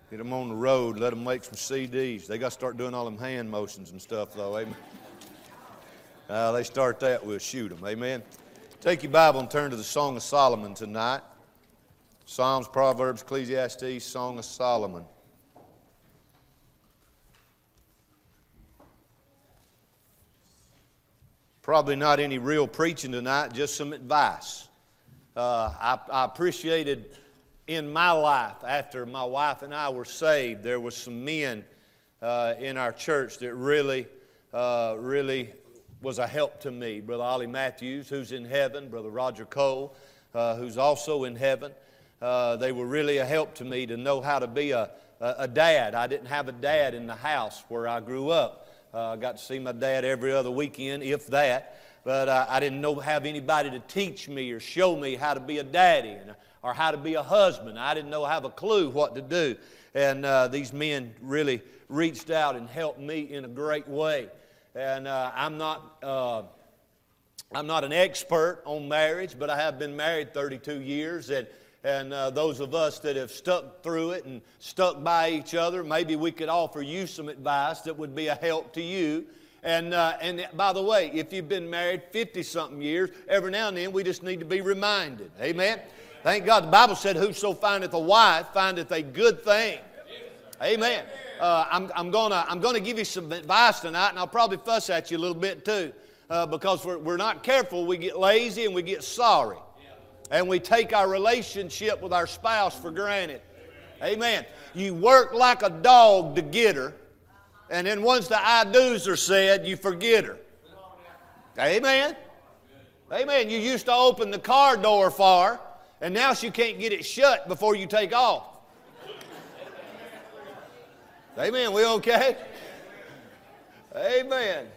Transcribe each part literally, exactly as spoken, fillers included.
Get them on the road, let them make some C Ds. They got to start doing all them hand motions and stuff, though. Amen. Uh, they start that, we'll shoot them. Amen. Take your Bible and turn to the Song of Solomon tonight. Psalms, Proverbs, Ecclesiastes, Song of Solomon. Probably not any real preaching tonight, just some advice. Uh, I, I appreciated in my life, after my wife and I were saved, there were some men uh, in our church that really, uh, really was a help to me. Brother Ollie Matthews, who's in heaven, Brother Roger Cole, uh, who's also in heaven. Uh, they were really a help to me to know how to be a, a, a dad. I didn't have a dad in the house where I grew up. Uh, I got to see my dad every other weekend, if that. But uh, I didn't know have anybody to teach me or show me how to be a daddy and, or how to be a husband. I didn't know have a clue what to do. And uh, these men really reached out and helped me in a great way. And uh, I'm not uh, I'm not an expert on marriage, but I have been married thirty-two years, and And uh, those of us that have stuck through it and stuck by each other, maybe we could offer you some advice that would be a help to you. And uh, and by the way, if you've been married fifty-something years, every now and then we just need to be reminded. Amen? Thank God the Bible said, whoso findeth a wife findeth a good thing. Amen. Uh, I'm, I'm going to I'm gonna give you some advice tonight, and I'll probably fuss at you a little bit too. Uh, because we're, we're not careful, we get lazy and we get sorry. And we take our relationship with our spouse for granted. Amen. You work like a dog to get her, and then once the I-do's are said, you forget her. Amen. Amen. You used to open the car door for her, and now she can't get it shut before you take off. Amen. We okay? Amen.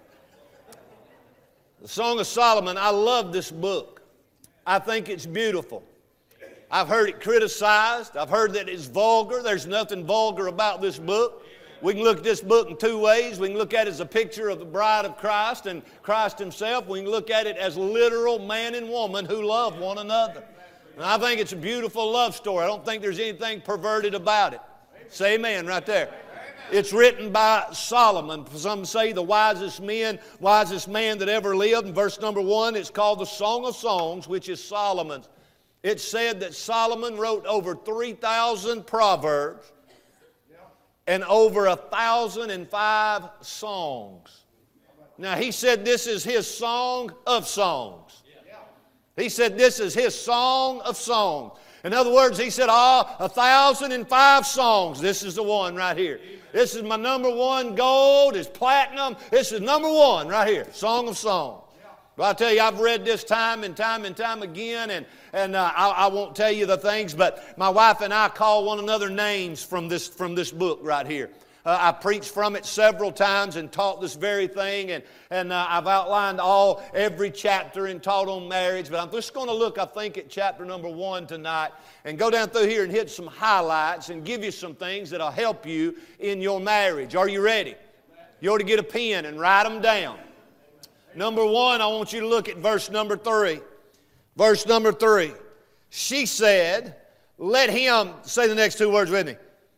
The Song of Solomon, I love this book. I think it's beautiful. I've heard it criticized. I've heard that it's vulgar. There's nothing vulgar about this book. We can look at this book in two ways. We can look at it as a picture of the bride of Christ and Christ himself. We can look at it as literal man and woman who love one another. And I think it's a beautiful love story. I don't think there's anything perverted about it. Say amen right there. It's written by Solomon. Some say the wisest man, wisest man that ever lived. In verse number one, it's called the Song of Songs, which is Solomon's. It's said that Solomon wrote over three thousand proverbs and over one thousand five songs. Now, he said this is his song of songs. He said this is his song of songs. In other words, he said, oh, one thousand five songs. This is the one right here. This is my number one gold. It's platinum. This is number one right here, Song of Songs. Well, I tell you, I've read this time and time and time again, and, and uh, I, I won't tell you the things, but my wife and I call one another names from this, from this book right here. Uh, I preached from it several times and taught this very thing, and, and uh, I've outlined all, every chapter and taught on marriage, but I'm just going to look, I think, at chapter number one tonight and go down through here and hit some highlights and give you some things that will help you in your marriage. Are you ready? You ought to get a pen and write them down. Number one, I want you to look at verse number three. Verse number three. She said, let him, say the next two words with me.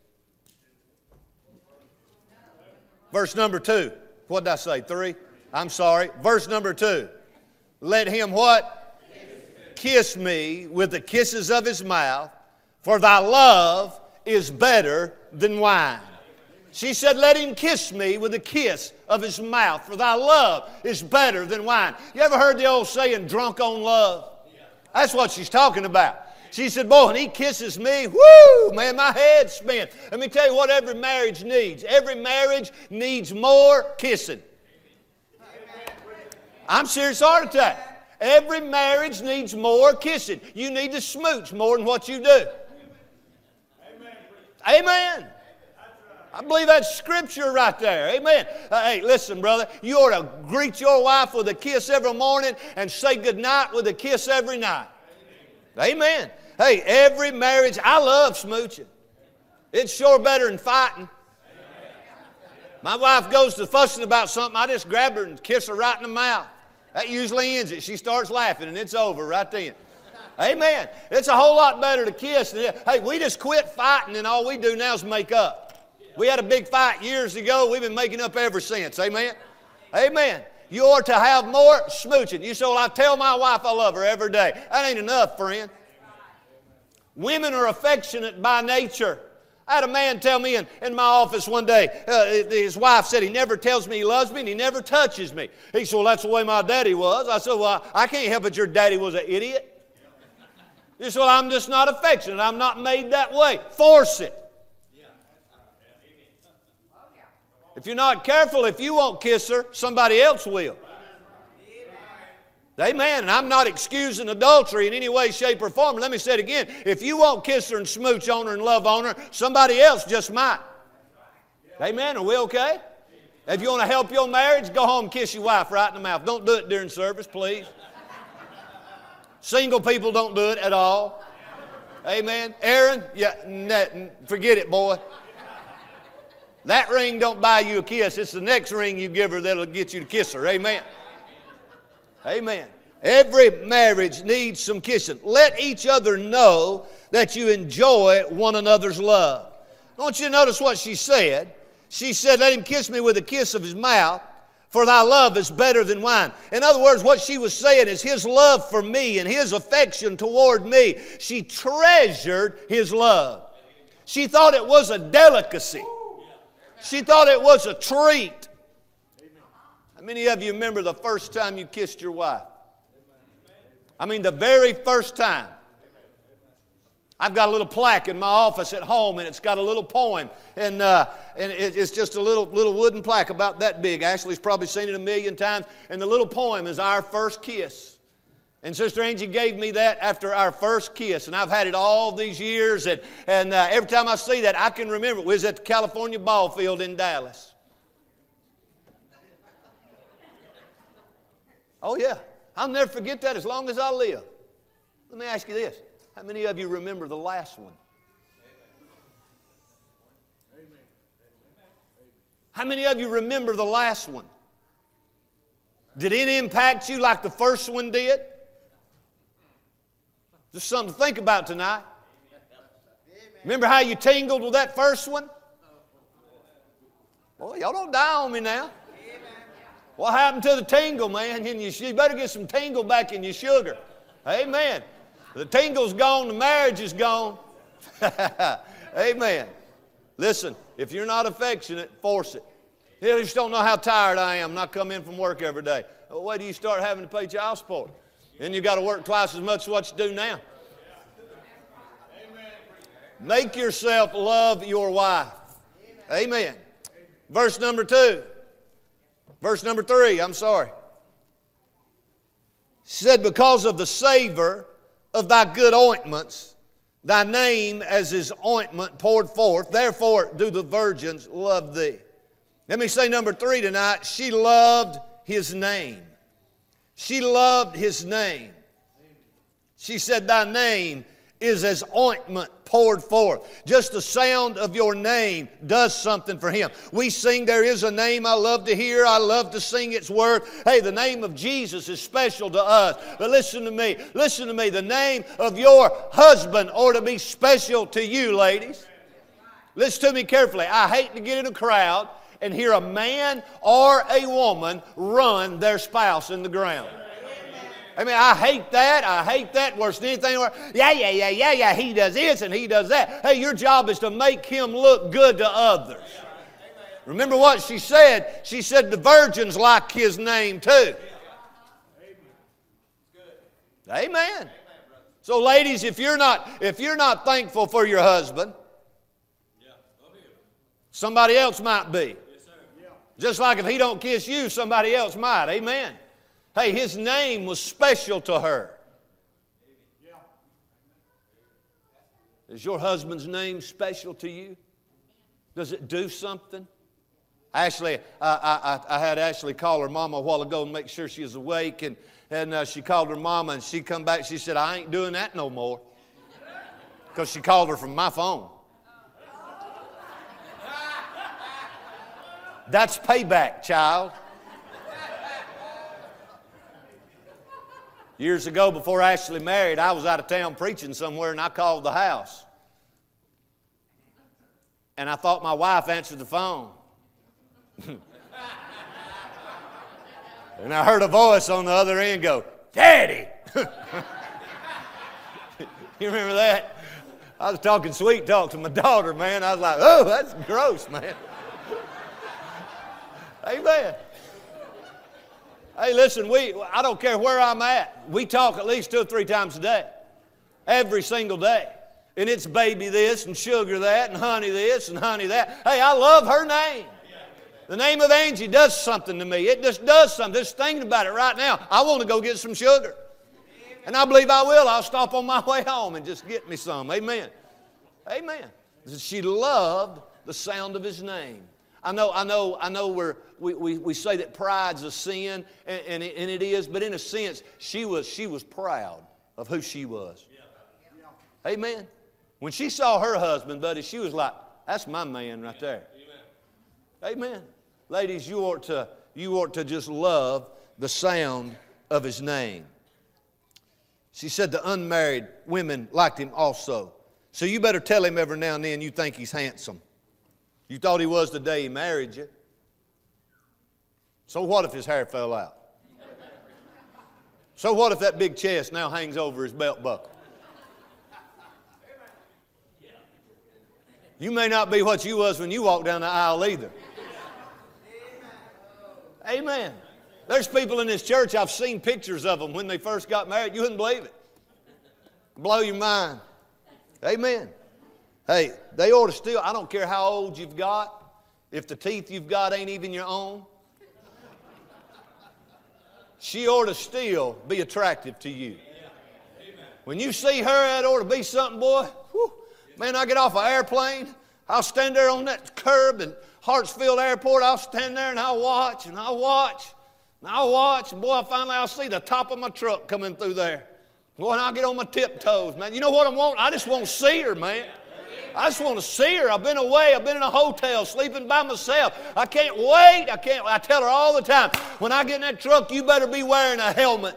Verse number two. What did I say? Three? I'm sorry. Verse number two. Let him what? Kiss me with the kisses of his mouth, for thy love is better than wine. She said, let him kiss me with the kiss of his mouth, for thy love is better than wine. You ever heard the old saying, drunk on love? That's what she's talking about. She said, boy, when he kisses me, whoo, man, my head spins. Let me tell you what every marriage needs. Every marriage needs more kissing. I'm serious heart attack. Every marriage needs more kissing. You need to smooch more than what you do. Amen. I believe that's scripture right there. Amen. Uh, hey, listen, brother. You ought to greet your wife with a kiss every morning and say goodnight with a kiss every night. Amen. Hey, every marriage, I love smooching. It's sure better than fighting. My wife goes to fussing about something, I just grab her and kiss her right in the mouth. That usually ends it. She starts laughing and it's over right then. Amen. It's a whole lot better to kiss than, hey, we just quit fighting and all we do now is make up. We had a big fight years ago. We've been making up ever since. Amen. Amen. You are to have more smooching. You say, well, I tell my wife I love her every day. That ain't enough, friend. Women are affectionate by nature. I had a man tell me in, in my office one day, uh, his wife said he never tells me he loves me and he never touches me. He said, well, that's the way my daddy was. I said, well, I can't help it your daddy was an idiot. He said, well, I'm just not affectionate. I'm not made that way. Force it. If you're not careful, if you won't kiss her, somebody else will. Amen. And I'm not excusing adultery in any way, shape, or form. Let me say it again. If you won't kiss her and smooch on her and love on her, somebody else just might. Amen. Are we okay? If you want to help your marriage, go home and kiss your wife right in the mouth. Don't do it during service, please. Single people don't do it at all. Amen. Aaron, yeah, forget it, boy. That ring don't buy you a kiss. It's the next ring you give her that'll get you to kiss her. Amen. Amen. Every marriage needs some kissing. Let each other know that you enjoy one another's love. I want you to notice what she said. She said, let him kiss me with a kiss of his mouth, for thy love is better than wine. In other words, what she was saying is his love for me and his affection toward me. She treasured his love. She thought it was a delicacy. She thought it was a treat. How many of you remember the first time you kissed your wife? I mean, the very first time. I've got a little plaque in my office at home, and it's got a little poem. And, uh, and it, it's just a little, little wooden plaque about that big. Ashley's probably seen it a million times. And the little poem is Our First Kiss. And Sister Angie gave me that after our first kiss. And I've had it all these years. And, and uh, every time I see that, I can remember it. We was at the California ball field in Dallas. Oh, yeah. I'll never forget that as long as I live. Let me ask you this. How many of you remember the last one? How many of you remember the last one? Did it impact you like the first one did? Just something to think about tonight. Remember how you tingled with that first one? Boy, y'all don't die on me now. What happened to the tingle, man? And you, you better get some tingle back in your sugar. Amen. The tingle's gone, the marriage is gone. Amen. Listen, if you're not affectionate, force it. You just don't know how tired I am, not come in from work every day. Well, wait till you start having to pay child support. Then you've got to work twice as much as what you do now. Make yourself love your wife. Amen. Verse number two. Verse number three, I'm sorry. She said, because of the savor of thy good ointments, thy name as his ointment poured forth, therefore do the virgins love thee. Let me say number three tonight. She loved his name. She loved his name. She said, thy name is as ointment poured forth. Just the sound of your name does something for him. We sing, there is a name I love to hear. I love to sing its word. Hey, the name of Jesus is special to us. But listen to me. Listen to me. The name of your husband ought to be special to you, ladies. Listen to me carefully. I hate to get in a crowd and hear a man or a woman run their spouse in the ground. I mean, I hate that. I hate that worse than anything. Yeah, yeah, yeah, yeah, yeah. He does this and he does that. Hey, your job is to make him look good to others. Remember what she said? She said the virgins like his name too. Amen. So, ladies, if you're not if you're not thankful for your husband, somebody else might be. Just like if he don't kiss you, somebody else might. Amen. Hey, his name was special to her. Is your husband's name special to you? Does it do something? Ashley, I, I, I had Ashley call her mama a while ago and make sure she was awake. And, and uh, she called her mama and she come back. She said, I ain't doing that no more. Because she called her from my phone. That's payback, child. Years ago, before Ashley married, I was out of town preaching somewhere, and I called the house. And I thought my wife answered the phone. And I heard a voice on the other end go, "Daddy!" You remember that? I was talking sweet talk to my daughter, man. I was like, "Oh, that's gross, man." Amen. Hey, listen, we, I don't care where I'm at. We talk at least two or three times a day. Every single day. And it's baby this and sugar that and honey this and honey that. Hey, I love her name. The name of Angie does something to me. It just does something. Just thinking about it right now, I want to go get some sugar. And I believe I will. I'll stop on my way home and just get me some. Amen. Amen. She loved the sound of his name. I know, I know, I know we're, we, we, we say that pride's a sin, and, and, it, and it is, but in a sense, she was, she was proud of who she was. Amen. When she saw her husband, buddy, she was like, "That's my man right there." Amen. Amen. Ladies, you ought to, you ought to just love the sound of his name. She said the unmarried women liked him also. So you better tell him every now and then you think he's handsome. You thought he was the day he married you. So what if his hair fell out? So what if that big chest now hangs over his belt buckle? You may not be what you was when you walked down the aisle either. Amen. There's people in this church, I've seen pictures of them when they first got married. You wouldn't believe it. Blow your mind. Amen. Hey, they ought to still, I don't care how old you've got, if the teeth you've got ain't even your own, she ought to still be attractive to you. When you see her, that ought to be something, boy. Whew, man, I get off an airplane, I'll stand there on that curb in Hartsfield Airport, I'll stand there and I'll watch and I'll watch and I'll watch, and boy, finally I'll see the top of my truck coming through there. Boy, and I'll get on my tiptoes, man. You know what I want? I just want to see her, man. I just want to see her. I've been away. I've been in a hotel sleeping by myself. I can't wait. I can't. I tell her all the time, when I get in that truck, you better be wearing a helmet.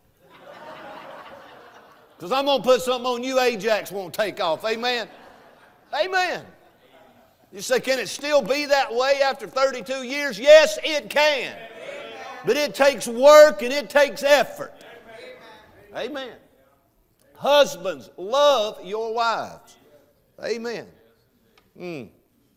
Because I'm going to put something on you Ajax won't take off. Amen? Amen. You say, can it still be that way after thirty-two years? Yes, it can. But it takes work and it takes effort. Amen. Husbands, love your wives. Amen. Mm.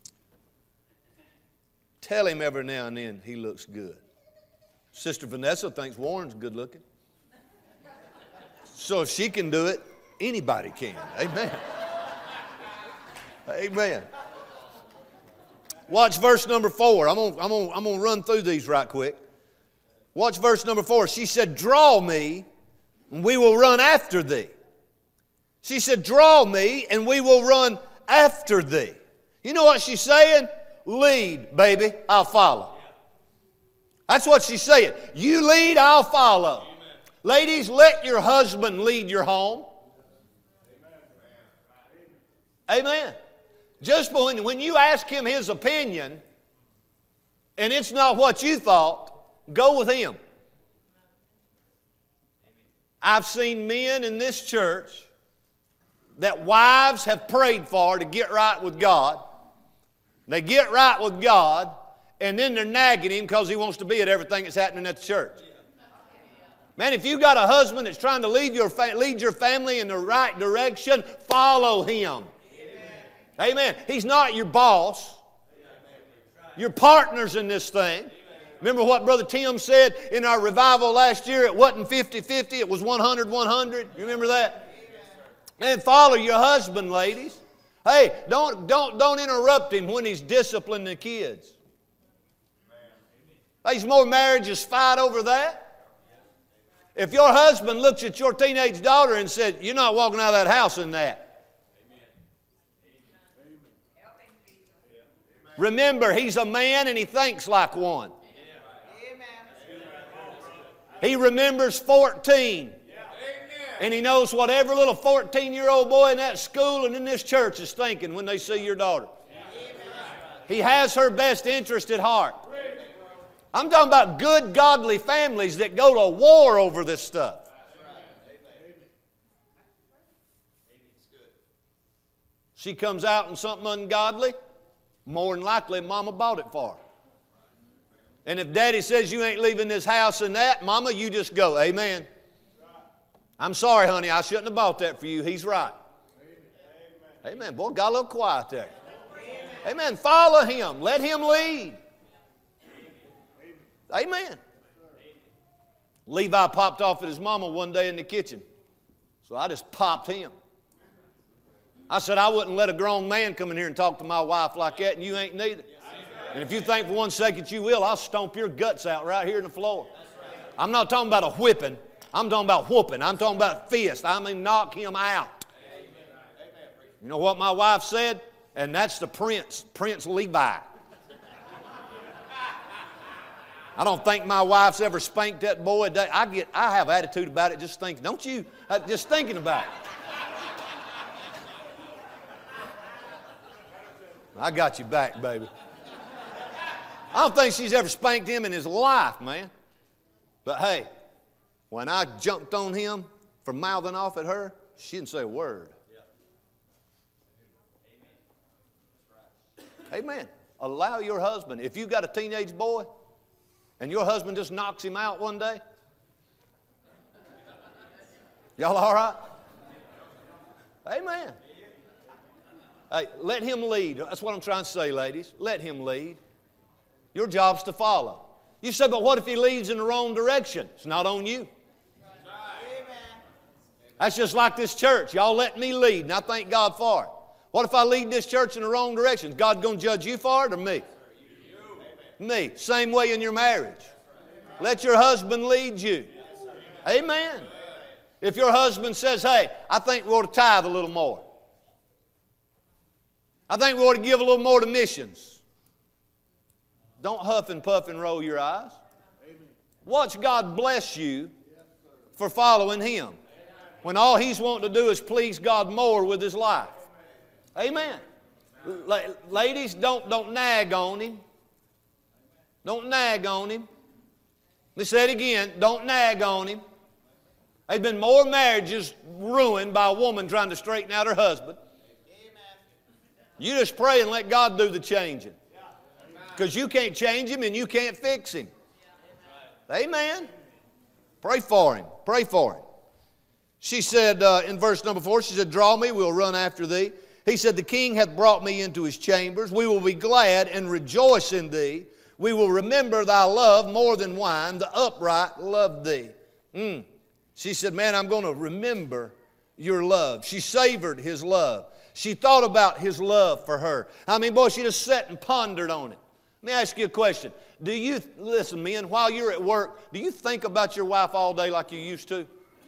Tell him every now and then he looks good. Sister Vanessa thinks Warren's good looking. So if she can do it, anybody can. Amen. Amen. Watch verse number four. I'm going I'm gonna, I'm gonna run through these right quick. Watch verse number four. She said, "Draw me, and we will run after thee." She said, "Draw me, and we will run after thee." You know what she's saying? Lead, baby, I'll follow. That's what she's saying. You lead, I'll follow. Amen. Ladies, let your husband lead your home. Amen. Amen. Just when, when you ask him his opinion, and it's not what you thought, go with him. I've seen men in this church that wives have prayed for to get right with God. They get right with God, and then they're nagging him because he wants to be at everything that's happening at the church. Man, if you got a husband that's trying to lead your, fa- lead your family in the right direction, follow him. Amen. Amen. He's not your boss. You're partners in this thing. Remember what Brother Tim said in our revival last year? It wasn't fifty-fifty, it was one hundred one hundred. You remember that? And follow your husband, ladies. Hey, don't, don't, don't interrupt him when he's disciplining the kids. There's more marriages fight over that. If your husband looks at your teenage daughter and said, "You're not walking out of that house in that." Remember, he's a man and he thinks like one. He remembers fourteen. And he knows what every little fourteen-year-old boy in that school and in this church is thinking when they see your daughter. He has her best interest at heart. I'm talking about good, godly families that go to war over this stuff. She comes out in something ungodly, more than likely Mama bought it for her. And if Daddy says you ain't leaving this house and that, Mama, you just go. Amen. I'm sorry, honey, I shouldn't have bought that for you. He's right. Amen. Amen. Boy, got a little quiet there. Amen. Amen. Follow him. Let him lead. Amen. Levi popped off at his mama one day in the kitchen. So I just popped him. I said, I wouldn't let a grown man come in here and talk to my wife like that, and you ain't neither. And if you think for one second you will, I'll stomp your guts out right here in the floor. I'm not talking about a whipping. I'm talking about whooping. I'm talking about fist. I mean knock him out. You know what my wife said? And that's the Prince, Prince Levi. I don't think my wife's ever spanked that boy a day. I get, I have attitude about it just thinking. Don't you? Just thinking about it. I got you back, baby. I don't think she's ever spanked him in his life, man. But hey, when I jumped on him for mouthing off at her, she didn't say a word. Amen. Allow your husband, if you got a teenage boy and your husband just knocks him out one day, y'all all right? Amen. Hey, let him lead. That's what I'm trying to say, ladies. Let him lead. Your job's to follow. You say, but what if he leads in the wrong direction? It's not on you. That's just like this church. Y'all let me lead, and I thank God for it. What if I lead this church in the wrong direction? Is God going to judge you for it or me? Me. Same way in your marriage. Let your husband lead you. Amen. If your husband says, hey, I think we ought to tithe a little more. I think we ought to give a little more to missions. Don't huff and puff and roll your eyes. Watch God bless you for following Him when all He's wanting to do is please God more with His life. Amen. La- ladies, don't, don't nag on Him. Don't nag on Him. Let me say it again. Don't nag on Him. There's been more marriages ruined by a woman trying to straighten out her husband. You just pray and let God do the changing. Because you can't change him and you can't fix him. Amen. Pray for him. Pray for him. She said uh, in verse number four, she said, draw me, we'll run after thee. He said, the king hath brought me into his chambers. We will be glad and rejoice in thee. We will remember thy love more than wine. The upright love thee. Mm. She said, man, I'm going to remember your love. She savored his love. She thought about his love for her. I mean, boy, she just sat and pondered on it. Let me ask you a question. Do you, listen, men, while you're at work, do you think about your wife all day like you used to?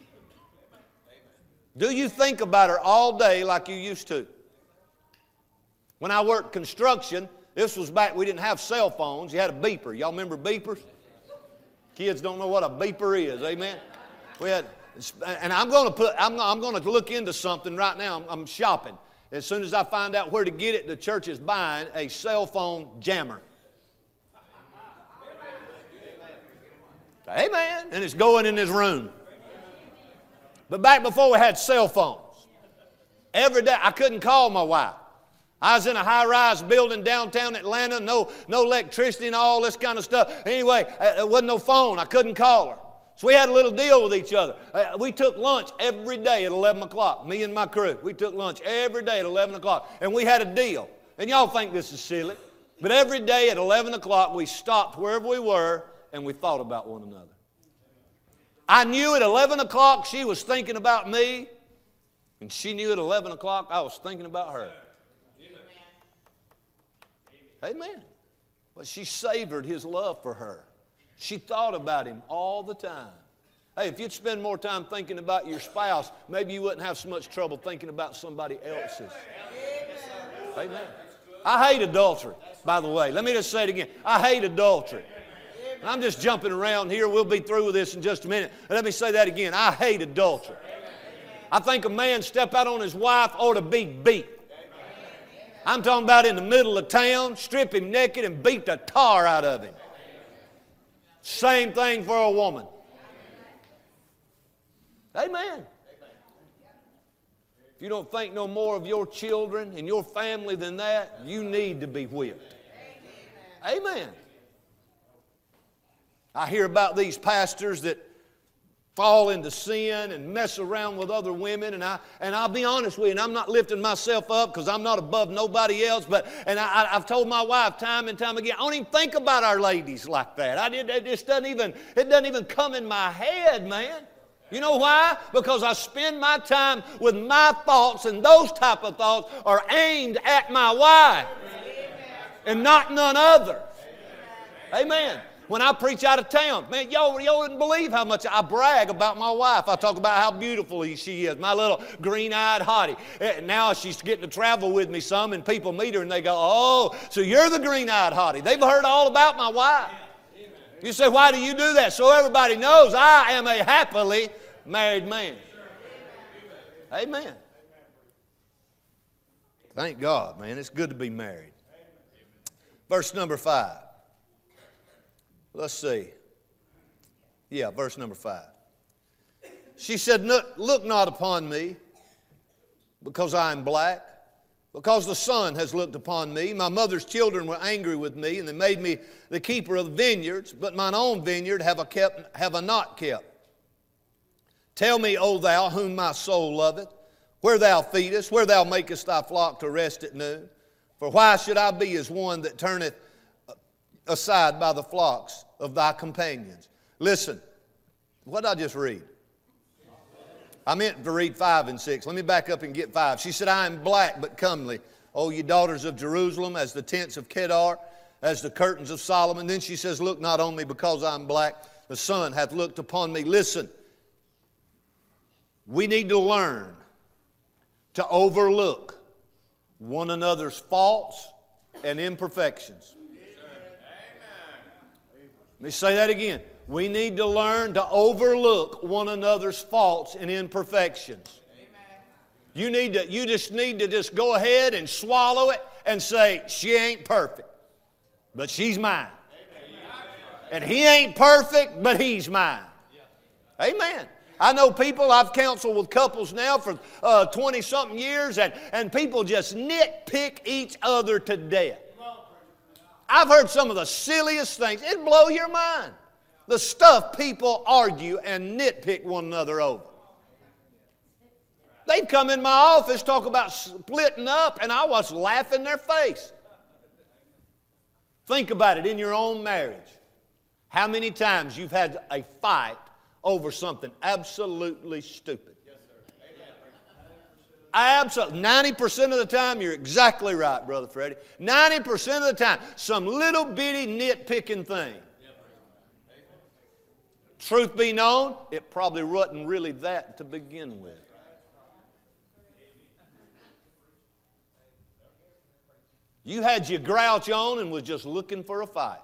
Do you think about her all day like you used to? When I worked construction, this was back, we didn't have cell phones. You had a beeper. Y'all remember beepers? Kids don't know what a beeper is, amen? We had, and I'm going to put, I'm, I'm going to look into something right now. I'm, I'm shopping. As soon as I find out where to get it, the church is buying a cell phone jammer. Amen. And it's going in this room. But back before we had cell phones, every day I couldn't call my wife. I was in a high-rise building downtown Atlanta, no, no electricity and all this kind of stuff. Anyway, there wasn't no phone. I couldn't call her. So we had a little deal with each other. Uh, we took lunch every day at eleven o'clock, me and my crew. We took lunch every day at eleven o'clock, and we had a deal. And y'all think this is silly, but every day at eleven o'clock we stopped wherever we were and we thought about one another. I knew at eleven o'clock she was thinking about me, and she knew at eleven o'clock I was thinking about her. Amen. Amen. But she savored his love for her. She thought about him all the time. Hey, if you'd spend more time thinking about your spouse, maybe you wouldn't have so much trouble thinking about somebody else's. Amen. I hate adultery, by the way. Let me just say it again. I hate adultery. And I'm just jumping around here. We'll be through with this in just a minute. But let me say that again. I hate adultery. I think a man step out on his wife ought to be beat. I'm talking about in the middle of town, strip him naked and beat the tar out of him. Same thing for a woman. Amen. If you don't think no more of your children and your family than that, you need to be whipped. Amen. Amen. I hear about these pastors that fall into sin and mess around with other women, and I and I'll be honest with you, and I'm not lifting myself up because I'm not above nobody else, but and I, I've told my wife time and time again, I don't even think about our ladies like that. I did it just doesn't even it doesn't even come in my head, man. You know why? Because I spend my time with my thoughts, and those type of thoughts are aimed at my wife and not none other. Amen. When I preach out of town, man, y'all, y'all wouldn't believe how much I brag about my wife. I talk about how beautiful she is, my little green-eyed hottie. Now she's getting to travel with me some, and people meet her and they go, oh, so you're the green-eyed hottie. They've heard all about my wife. You say, why do you do that? So everybody knows I am a happily married man. Amen. Thank God, man. It's good to be married. Verse number five. Let's see. Yeah, verse number five. She said, look not upon me because I am black, because the sun has looked upon me. My mother's children were angry with me, and they made me the keeper of the vineyards, but mine own vineyard have I, kept, have I not kept. Tell me, O thou, whom my soul loveth, where thou feedest, where thou makest thy flock to rest at noon. For why should I be as one that turneth aside by the flocks of thy companions? Listen, what did I just read? I meant to read five and six. Let me back up and get five. She said, I am black but comely, O ye daughters of Jerusalem, as the tents of Kedar, as the curtains of Solomon. Then she says, look not on me because I am black, the sun hath looked upon me. Listen, we need to learn to overlook one another's faults and imperfections. Let me say that again. We need to learn to overlook one another's faults and imperfections. Amen. You need to, you just need to just go ahead and swallow it and say, she ain't perfect, but she's mine. Amen. And he ain't perfect, but he's mine. Amen. I know people, I've counseled with couples now for uh, twenty-something years, and, and people just nitpick each other to death. I've heard some of the silliest things. It'd blow your mind. The stuff people argue and nitpick one another over. They'd come in my office, talk about splitting up, and I was laughing in their face. Think about it in your own marriage. How many times you've had a fight over something absolutely stupid? Absolutely. ninety percent of the time, you're exactly right, Brother Freddie. ninety percent of the time, some little bitty nitpicking thing. Truth be known, it probably wasn't really that to begin with. You had your grouch on and was just looking for a fight.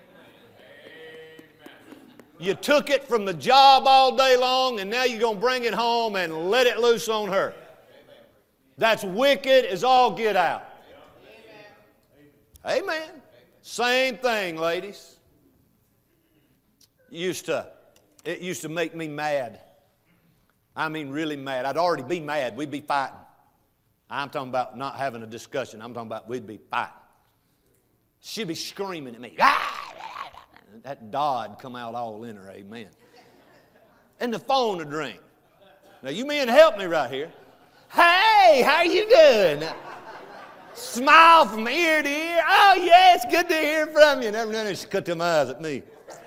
You took it from the job all day long, and now you're going to bring it home and let it loose on her. That's wicked as all get out. Amen. Amen. Same thing, ladies. Used to, it used to make me mad. I mean really mad. I'd already be mad. We'd be fighting. I'm talking about not having a discussion. I'm talking about we'd be fighting. She'd be screaming at me. That Dodd come out all in her, amen. And the phone would ring. Now you men help me right here. Hey, how you doing? Smile from ear to ear. Oh, yeah, it's good to hear from you. And every now and then she cut them eyes at me.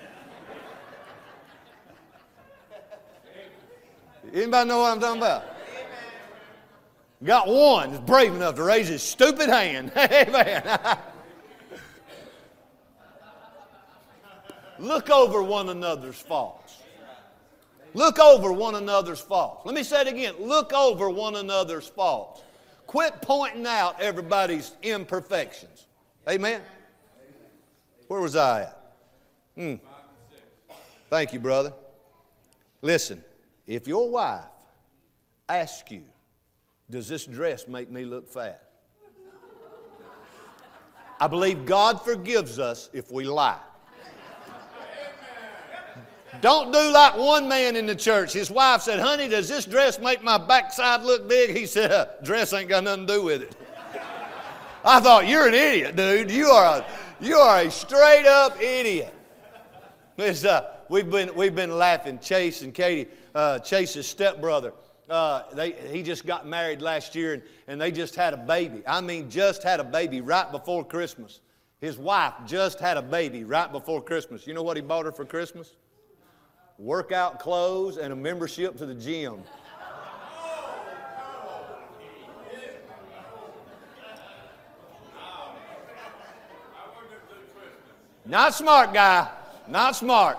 Anybody know what I'm talking about? Got one that's brave enough to raise his stupid hand. Amen. Look over one another's faults. Look over one another's faults. Let me say it again. Look over one another's faults. Quit pointing out everybody's imperfections. Amen? Where was I at? Hmm. Thank you, brother. Listen, if your wife asks you, does this dress make me look fat? I believe God forgives us if we lie. Don't do like one man in the church. His wife said, honey, does this dress make my backside look big? He said, uh, dress ain't got nothing to do with it. I thought, you're an idiot, dude. You are a, you are a straight up idiot. It's, uh, we've, been, we've been laughing. Chase and Katie, uh, Chase's stepbrother, uh, they, he just got married last year, and, and they just had a baby. I mean, just had a baby right before Christmas. His wife just had a baby right before Christmas. You know what he bought her for Christmas? Workout clothes and a membership to the gym. Not smart, guy. Not smart.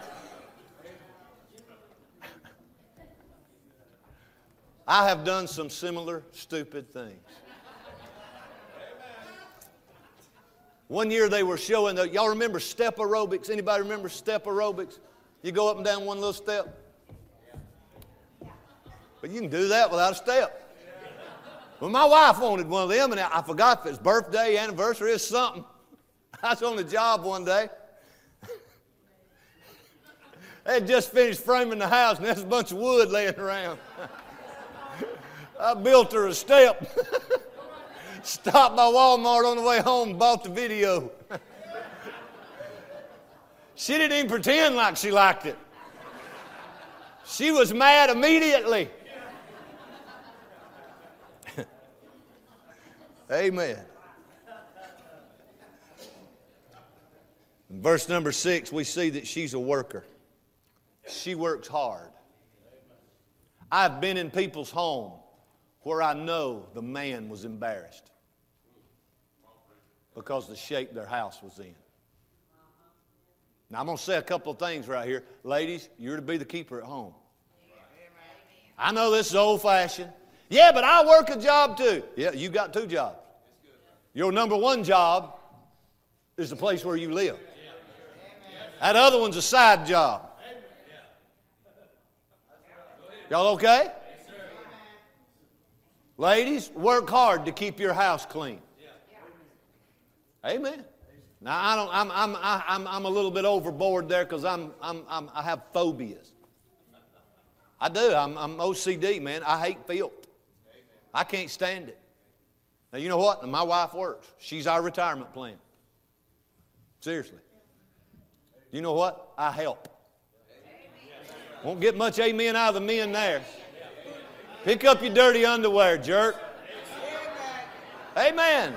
I have done some similar stupid things. One year they were showing, the, y'all remember step aerobics? Anybody remember step aerobics? You go up and down one little step. But you can do that without a step. Well, my wife wanted one of them, and I forgot if it's birthday, anniversary, or something. I was on the job one day. They had just finished framing the house, and there's a bunch of wood laying around. I built her a step. Stopped by Walmart on the way home and bought the video. She didn't even pretend like she liked it. She was mad immediately. Amen. In verse number six, we see that she's a worker. She works hard. I've been in people's home where I know the man was embarrassed because of the shape their house was in. Now, I'm going to say a couple of things right here. Ladies, you're to be the keeper at home. I know this is old-fashioned. Yeah, but I work a job too. Yeah, you got two jobs. Your number one job is the place where you live. That other one's a side job. Y'all okay? Ladies, work hard to keep your house clean. Amen. Now I don't. I'm. I'm. I'm. I'm a little bit overboard there because I'm, I'm. I'm. I have phobias. I do. I'm. I'm O C D, man. I hate filth. I can't stand it. Now you know what? My wife works. She's our retirement plan. Seriously. You know what? I help. Won't get much amen out of the men there. Pick up your dirty underwear, jerk. Amen.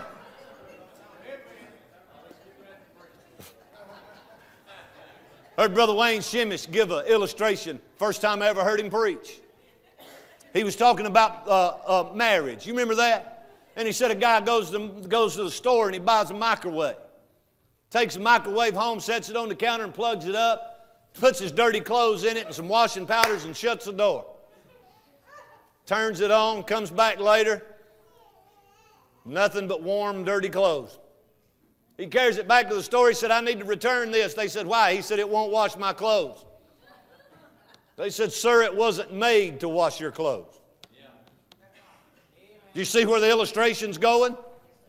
Heard Brother Wayne Shemish give an illustration. First time I ever heard him preach. He was talking about uh, uh, marriage. You remember that? And he said a guy goes to, goes to the store and he buys a microwave. Takes the microwave home, sets it on the counter and plugs it up. Puts his dirty clothes in it and some washing powders and shuts the door. Turns it on, comes back later. Nothing but warm, dirty clothes. He carries it back to the store. He said, I need to return this. They said, why? He said, it won't wash my clothes. They said, sir, it wasn't made to wash your clothes. Do you see where the illustration's going?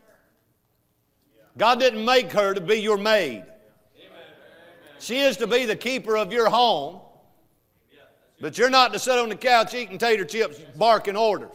God didn't make her to be your maid. She is to be the keeper of your home. But you're not to sit on the couch eating tater chips, barking orders.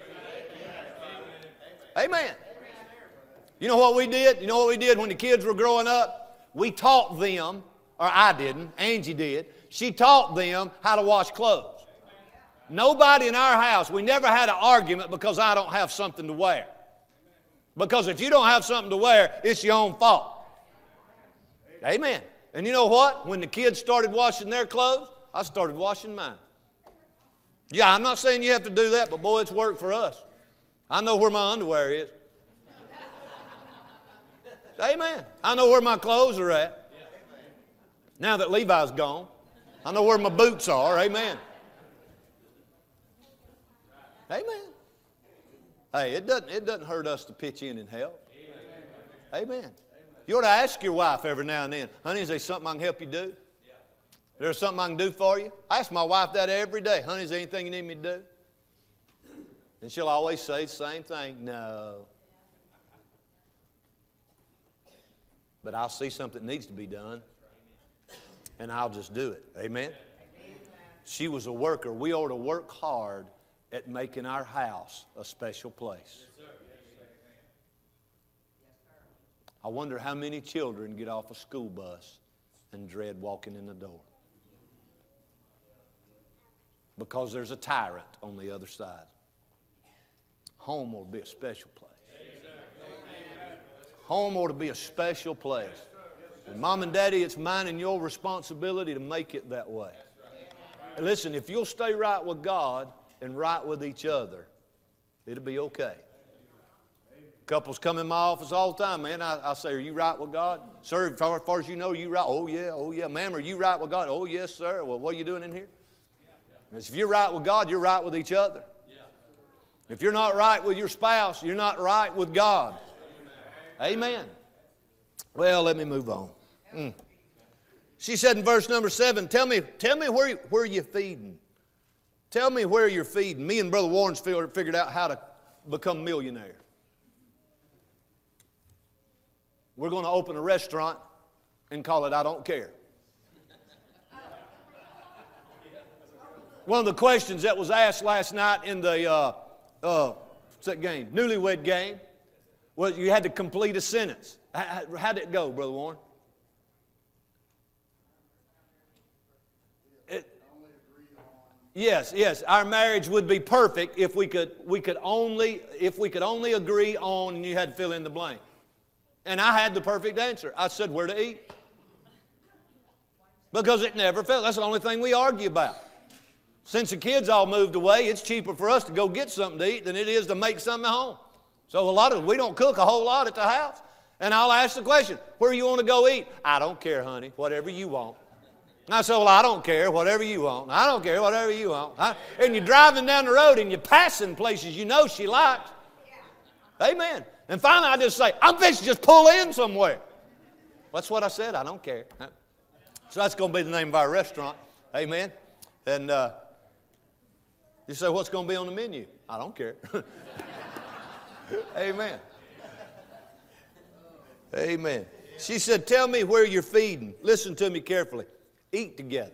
Amen. You know what we did? You know what we did when the kids were growing up? We taught them, or I didn't, Angie did. She taught them how to wash clothes. Nobody in our house, we never had an argument because I don't have something to wear. Because if you don't have something to wear, it's your own fault. Amen. And you know what? When the kids started washing their clothes, I started washing mine. Yeah, I'm not saying you have to do that, but boy, it's worked for us. I know where my underwear is. Amen. I know where my clothes are at. Now that Levi's gone, I know where my boots are. Amen. Amen. Hey, it doesn't, it doesn't hurt us to pitch in and help. Amen. You ought to ask your wife every now and then, honey, is there something I can help you do? Is there something I can do for you? I ask my wife that every day. Honey, is there anything you need me to do? And she'll always say the same thing. No. But I'll see something that needs to be done. and I'll just do it. Amen? She was a worker. We ought to work hard at making our house a special place. I wonder how many children get off a school bus and dread walking in the door. Because there's a tyrant on the other side. Home ought to be a special place. Home ought to be a special place. And Mom and Daddy, it's mine and your responsibility to make it that way. And listen, if you'll stay right with God and right with each other, it'll be okay. Couples come in my office all the time, man. I, I say, are you right with God? Sir, as far, as far as you know, you right? Oh, yeah, oh, yeah. Ma'am, are you right with God? Oh, yes, sir. Well, what are you doing in here? If you're right with God, you're right with each other. If you're not right with your spouse, you're not right with God. Amen. Well, let me move on. Mm. She said in verse number seven, tell me, tell me where, where you're feeding. Tell me where you're feeding. Me and Brother Warren's figured out how to become millionaires. We're going to open a restaurant and call it I Don't Care. One of the questions that was asked last night in the uh, uh, what's that game? Newlywed game. Well, you had to complete a sentence. How, how did it go, Brother Warren? It, yes, yes. Our marriage would be perfect if we could we could only if we could only agree on, and you had to fill in the blank. And I had the perfect answer. I said where to eat. Because it never failed. That's the only thing we argue about. Since the kids all moved away, it's cheaper for us to go get something to eat than it is to make something at home. So a lot of we don't cook a whole lot at the house. And I'll ask the question, where do you want to go eat? I don't care, honey, whatever you want. And I said, well, I don't care, whatever you want. I don't care, whatever you want. I, and you're driving down the road and you're passing places you know she likes. Amen. And finally I just say, I'm fixing to just pull in somewhere. That's what I said, I don't care. So that's going to be the name of our restaurant. Amen. And uh, you say, what's going to be on the menu? I don't care. Amen. Amen. She said, tell me where you're feeding. Listen to me carefully. Eat together.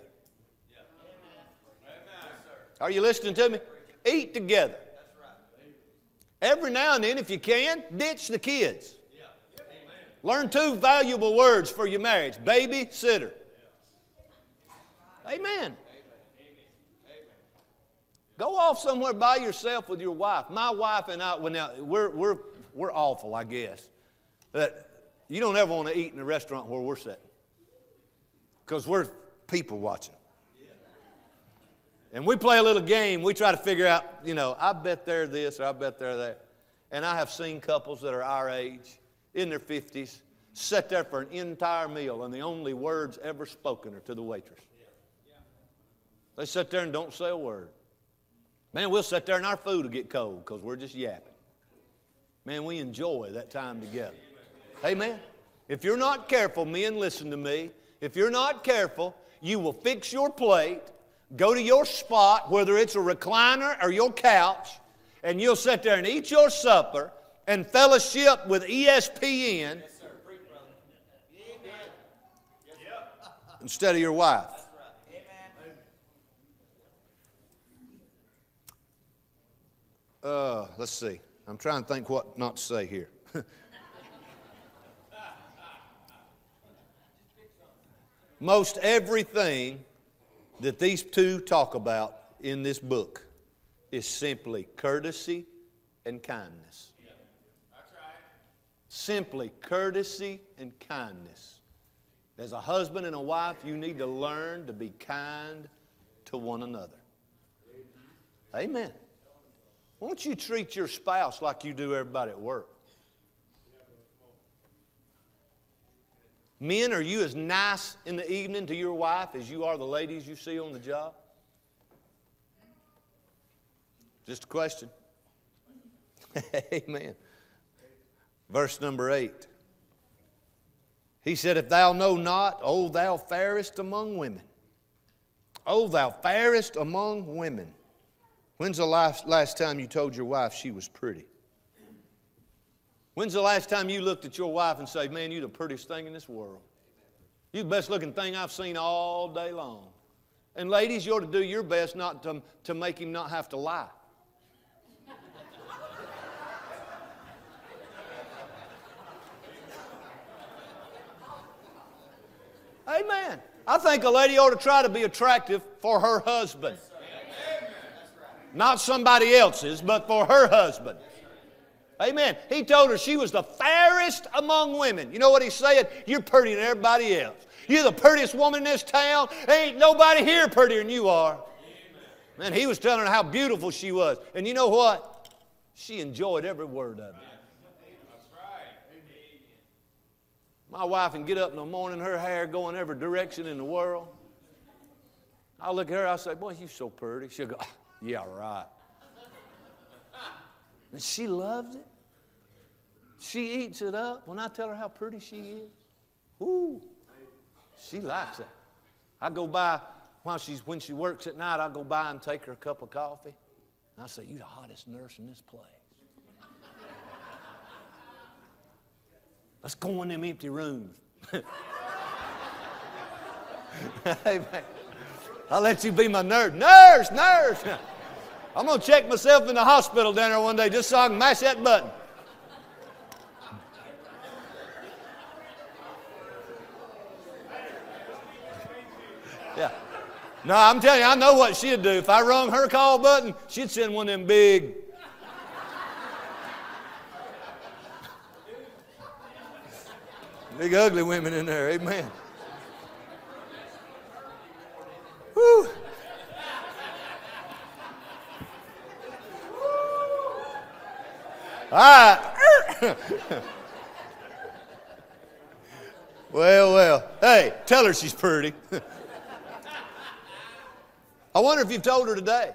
Are you listening to me? Eat together. Every now and then, if you can, ditch the kids. Learn two valuable words for your marriage. Babysitter. Amen. Go off somewhere by yourself with your wife. My wife and I, well now, we're, we're, we're awful, I guess. But you don't ever want to eat in a restaurant where we're sitting. Because we're people watching. And we play a little game. We try to figure out, you know, I bet they're this or I bet they're that. And I have seen couples that are our age, in their fifties, sit there for an entire meal and the only words ever spoken are to the waitress. They sit there and don't say a word. Man, we'll sit there and our food will get cold because we're just yapping. Man, we enjoy that time together. Amen. If you're not careful, men, listen to me. If you're not careful, you will fix your plate, go to your spot, whether it's a recliner or your couch, and you'll sit there and eat your supper and fellowship with E S P N instead of your wife. Uh, let's see. I'm trying to think what not to say here. Most everything that these two talk about in this book is simply courtesy and kindness. That's right. Simply courtesy and kindness. As a husband and a wife, you need to learn to be kind to one another. Amen. Won't you treat your spouse like you do everybody at work? Men, are you as nice in the evening to your wife as you are the ladies you see on the job? Just a question. Amen. Verse number eight. He said, if thou know not, O thou fairest among women. O thou fairest among women. When's the last, last time you told your wife she was pretty? When's the last time you looked at your wife and said, man, you're the prettiest thing in this world? You're the best looking thing I've seen all day long. And ladies, you ought to do your best not to, to make him not have to lie. Amen. I think a lady ought to try to be attractive for her husband. Not somebody else's, but for her husband. Amen. He told her she was the fairest among women. You know what he said? You're prettier than everybody else. You're the prettiest woman in this town. Ain't nobody here prettier than you are. Man, he was telling her how beautiful she was. And you know what? She enjoyed every word of it. My wife can get up in the morning, her hair going every direction in the world. I look at her, I say, boy, you're so pretty. She'll go, yeah, right. And she loves it. She eats it up. When I tell her how pretty she is, ooh, she likes it. I go by, while she's, when she works at night, I go by and take her a cup of coffee. And I say, you're the hottest nurse in this place. Let's go in them empty rooms. Amen. I'll let you be my nurse. Nurse, nurse. I'm going to check myself in the hospital down there one day just so I can mash that button. Yeah. No, I'm telling you, I know what she'd do. If I rung her call button, she'd send one of them big... big ugly women in there. Amen. Woo. All right. Well, well. Hey, tell her she's pretty. I wonder if you've told her today.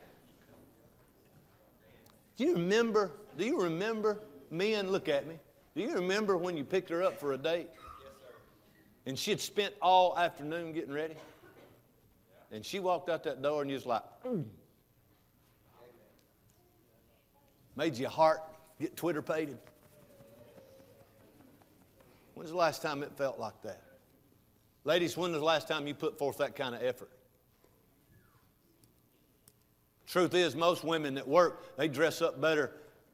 Do you remember, do you remember, men, look at me. Do you remember when you picked her up for a date? Yes, sir. And she had spent all afternoon getting ready? And she walked out that door and you was like, mm. Made your heart get Twitter-pated. When's the last time it felt like that? Ladies, when was the last time you put forth that kind of effort? Truth is, most women that work, they dress up better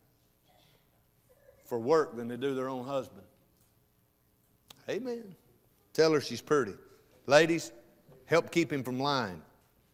for work than they do their own husband. Amen. Tell her she's pretty. Ladies, help keep him from lying.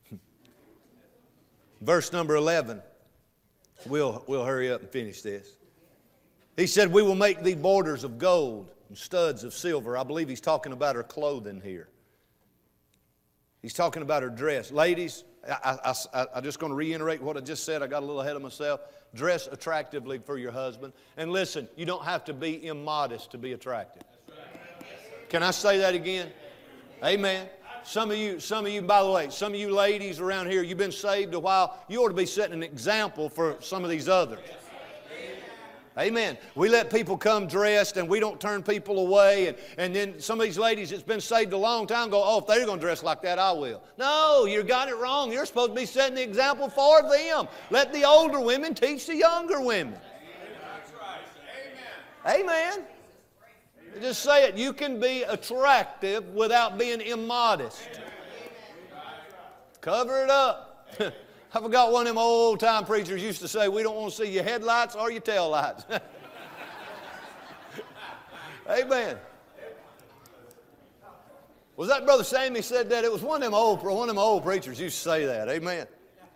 Verse number eleven. We'll, we'll hurry up and finish this. He said, we will make thee borders of gold and studs of silver. I believe he's talking about her clothing here. He's talking about her dress. Ladies, I, I, I, I'm just going to reiterate what I just said. I got a little ahead of myself. Dress attractively for your husband. And listen, you don't have to be immodest to be attractive. Can I say that again? Amen. Some of you, some of you, by the way, some of you ladies around here, you've been saved a while. You ought to be setting an example for some of these others. Amen. We let people come dressed and we don't turn people away. And, and then some of these ladies that's been saved a long time go, oh, if they're going to dress like that, I will. No, you got it wrong. You're supposed to be setting the example for them. Let the older women teach the younger women. Amen. Amen. Just say it. You can be attractive without being immodest. Cover it up. I forgot one of them old-time preachers used to say, we don't want to see your headlights or your tail lights. Amen. Was that Brother Sammy said that? It was one of them old, one of them old preachers used to say that. Amen.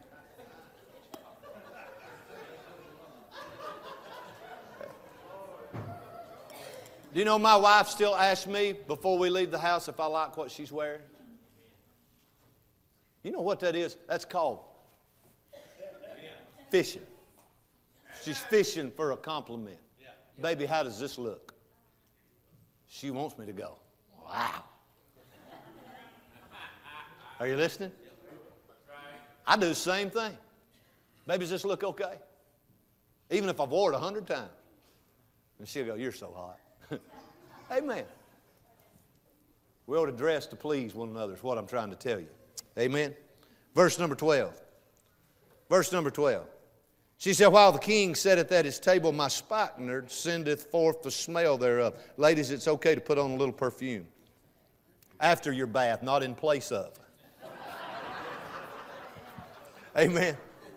Do you know my wife still asks me before we leave the house if I like what she's wearing? You know what that is? That's called fishing. She's fishing for a compliment. Baby, how does this look? She wants me to go, wow. Are you listening? I do the same thing. Baby, does this look okay? Even if I've worn it a hundred times. And she'll go, you're so hot. Amen. We ought to dress to please one another is what I'm trying to tell you. Amen. Verse number twelve. Verse number twelve. She said, while the king sitteth at his table, my spikenard sendeth forth the smell thereof. Ladies, it's okay to put on a little perfume. After your bath, not in place of. Amen.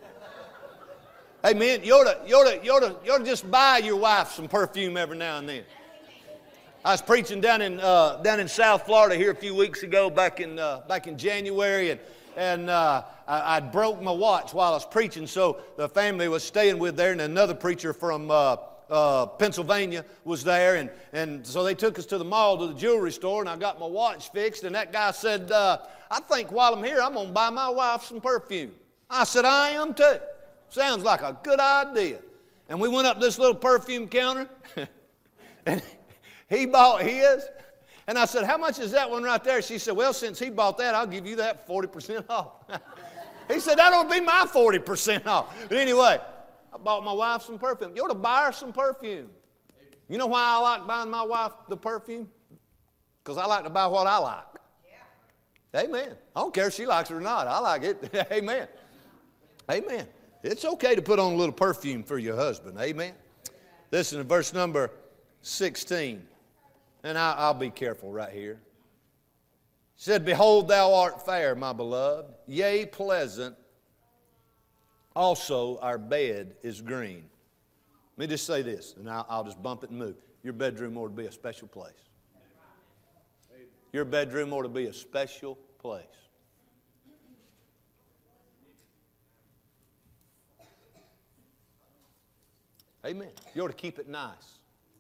Amen. You ought to, you ought to, you ought to, you ought to just buy your wife some perfume every now and then. I was preaching down in uh, down in South Florida here a few weeks ago, back in uh, back in January, and and uh, I, I broke my watch while I was preaching. So the family was staying with there, and another preacher from uh, uh, Pennsylvania was there, and and so they took us to the mall to the jewelry store, and I got my watch fixed. And that guy said, uh, "I think while I'm here, I'm going to buy my wife some perfume." I said, "I am too. Sounds like a good idea." And we went up this little perfume counter, and he bought his. And I said, "How much is that one right there?" She said, "Well, since he bought that, I'll give you that forty percent off." He said, "That'll be my forty percent off." But anyway, I bought my wife some perfume. You ought to buy her some perfume. You know why I like buying my wife the perfume? Because I like to buy what I like. Yeah. Amen. I don't care if she likes it or not. I like it. Amen. Amen. It's okay to put on a little perfume for your husband. Amen. Listen to verse number sixteen. And I, I'll be careful right here. It said, "Behold, thou art fair, my beloved, yea, pleasant. Also our bed is green." Let me just say this, and I'll, I'll just bump it and move. Your bedroom ought to be a special place. Your bedroom ought to be a special place. Amen. You ought to keep it nice.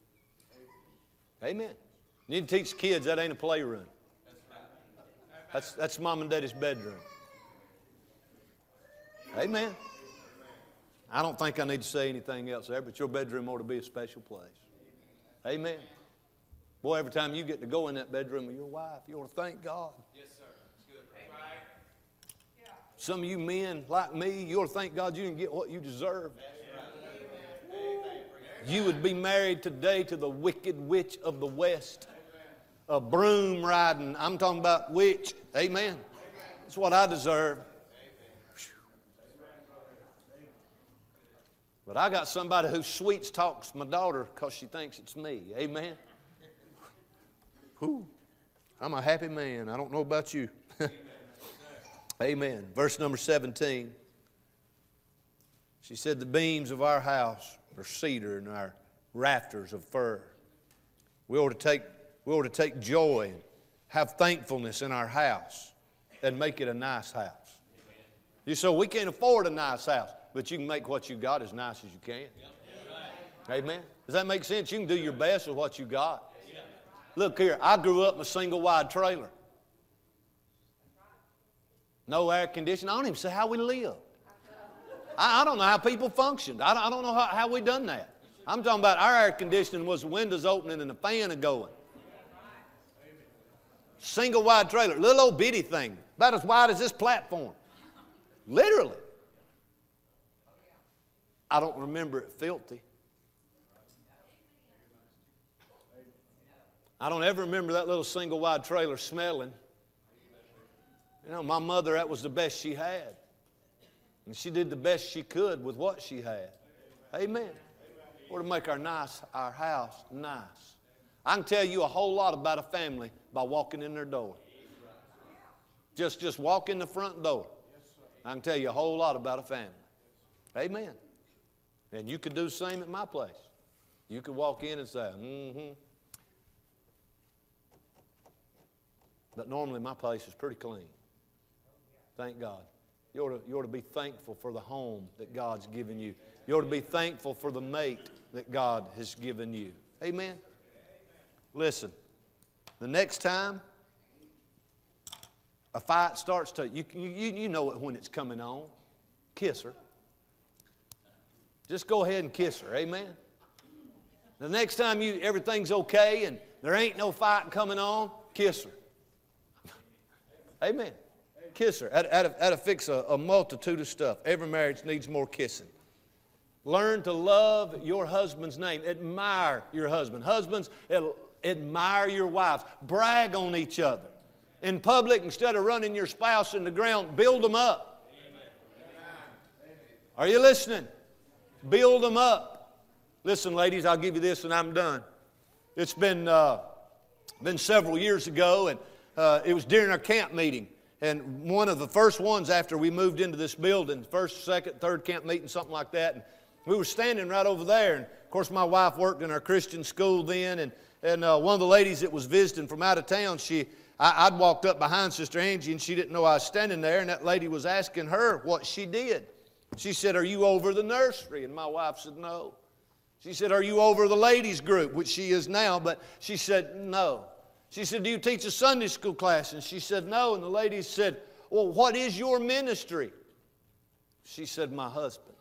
Amen. You need to teach kids that ain't a playroom. That's, that's mom and daddy's bedroom. Amen. I don't think I need to say anything else there, but your bedroom ought to be a special place. Amen. Boy, every time you get to go in that bedroom with your wife, you ought to thank God. Yes, sir. That's good. Right. Some of you men like me, you ought to thank God you didn't get what you deserve. You would be married today to the wicked witch of the West. A broom riding, I'm talking about witch. Amen. That's what I deserve. But I got somebody who sweets talks my daughter because she thinks it's me. Amen. Whew. I'm a happy man. I don't know about you. Amen. Verse number seventeen. She said, "The beams of our house are cedar and our rafters of fir." We ought to take, we ought to take joy and have thankfulness in our house and make it a nice house. You say, "We can't afford a nice house," but you can make what you got as nice as you can. Amen. Does that make sense? You can do your best with what you got. Look here, I grew up in a single wide trailer. No air conditioning. I don't even say how we live. I, I don't know how people functioned. I don't, I don't know how, how we done that. I'm talking about our air conditioning was the windows opening and the fan a going. Single wide trailer, little old bitty thing, about as wide as this platform. Literally. I don't remember it filthy. I don't ever remember that little single wide trailer smelling. You know, my mother, that was the best she had. And she did the best she could with what she had. Amen. We're to make our nice, our house nice. I can tell you a whole lot about a family by walking in their door. Just, just walk in the front door. I can tell you a whole lot about a family. Amen. And you could do the same at my place. You could walk in and say, mm-hmm. But normally my place is pretty clean. Thank God. You ought, to, you ought to be thankful for the home that God's given you. You ought to be thankful for the mate that God has given you. Amen? Listen, the next time a fight starts to, you, you, you know it when it's coming on. Kiss her. Just go ahead and kiss her. Amen? The next time you everything's okay and there ain't no fight coming on, kiss her. Amen. Kiss her. That'll, that'll fix a, a multitude of stuff. Every marriage needs more kissing. Learn to love your husband's name. Admire your husband. Husbands, admire your wives. Brag on each other. In public, instead of running your spouse in the ground, build them up. Are you listening? Build them up. Listen, ladies, I'll give you this and I'm done. It's been, uh, been several years ago, and uh, it was during our camp meeting. And one of the first ones after we moved into this building, first, second, third camp meeting, something like that. And we were standing right over there. And of course, my wife worked in our Christian school then. And, and uh, one of the ladies that was visiting from out of town, she, I, I'd walked up behind Sister Angie, and she didn't know I was standing there. And that lady was asking her what she did. She said, "Are you over the nursery?" And my wife said, "No." She said, "Are you over the ladies group?" Which she is now, but she said, "No." She said, "Do you teach a Sunday school class?" And she said, "No." And the lady said, "Well, what is your ministry?" She said, "My husband."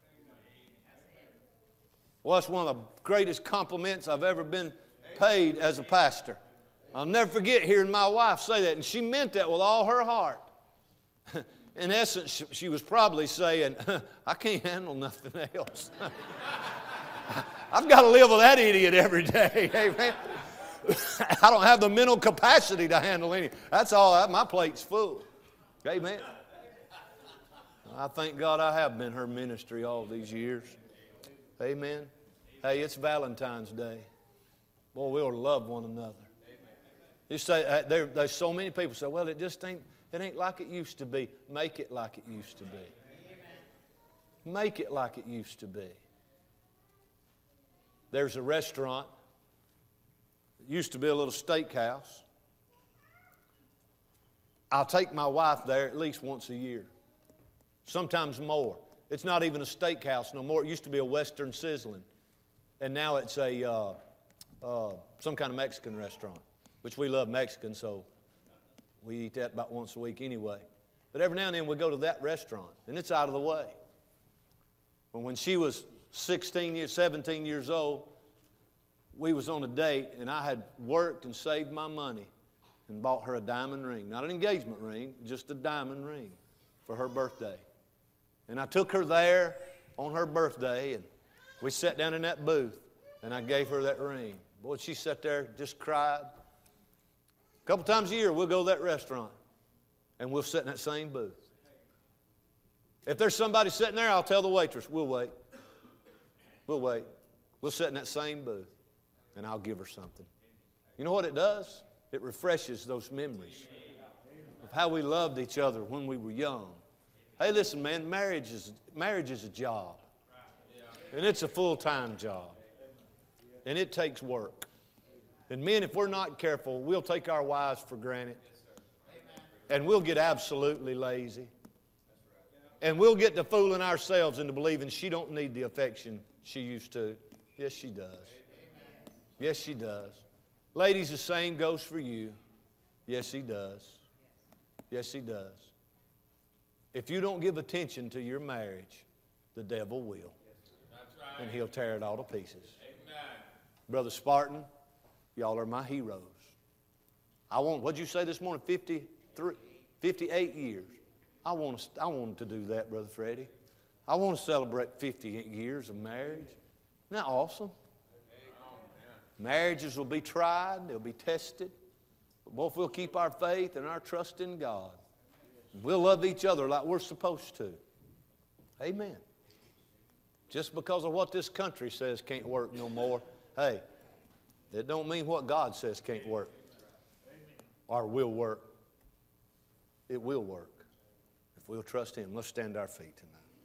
Well, that's one of the greatest compliments I've ever been paid as a pastor. I'll never forget hearing my wife say that, and she meant that with all her heart. In essence, she was probably saying, "I can't handle nothing else. I've got to live with that idiot every day." Amen. I don't have the mental capacity to handle any. That's all. My plate's full. Amen. I thank God I have been her ministry all these years. Amen. Hey, it's Valentine's Day. Boy, we ought to love one another. You say uh, there, there's so many people say, "Well, it just ain't. It ain't like it used to be." Make it like it used to be. Make it like it used to be. There's a restaurant. It used to be a little steakhouse. I'll take my wife there at least once a year, sometimes more. It's not even a steakhouse no more. It used to be a Western Sizzling, and now it's a uh, uh, some kind of Mexican restaurant, which we love Mexican, so we eat that about once a week anyway. But every now and then we go to that restaurant, and it's out of the way. But when she was sixteen years, seventeen years old, we was on a date, and I had worked and saved my money and bought her a diamond ring. Not an engagement ring, just a diamond ring for her birthday. And I took her there on her birthday, and we sat down in that booth, and I gave her that ring. Boy, she sat there, just cried. A couple times a year, we'll go to that restaurant, and we'll sit in that same booth. If there's somebody sitting there, I'll tell the waitress, "We'll wait. We'll wait." We'll sit in that same booth, and I'll give her something. You know what it does? It refreshes those memories of how we loved each other when we were young. Hey, listen, man, marriage is, marriage is a job. And it's a full-time job. And it takes work. And men, if we're not careful, we'll take our wives for granted. And we'll get absolutely lazy. And we'll get to fooling ourselves into believing she don't need the affection she used to. Yes, she does. Yes, she does. Ladies, the same goes for you. Yes, he does. Yes, he does. If you don't give attention to your marriage, the devil will. And he'll tear it all to pieces. Brother Spartan, y'all are my heroes. I want, what'd you say this morning, fifty-three, fifty-eight years. I want, to, I want to do that, Brother Freddie. I want to celebrate fifty-eight years of marriage. Isn't that awesome? Marriages will be tried, they'll be tested. But both we'll keep our faith and our trust in God. We'll love each other like we're supposed to. Amen. Just because of what this country says can't work no more, hey, that don't mean what God says can't work or will work. It will work if we'll trust Him. Let's stand to our feet tonight.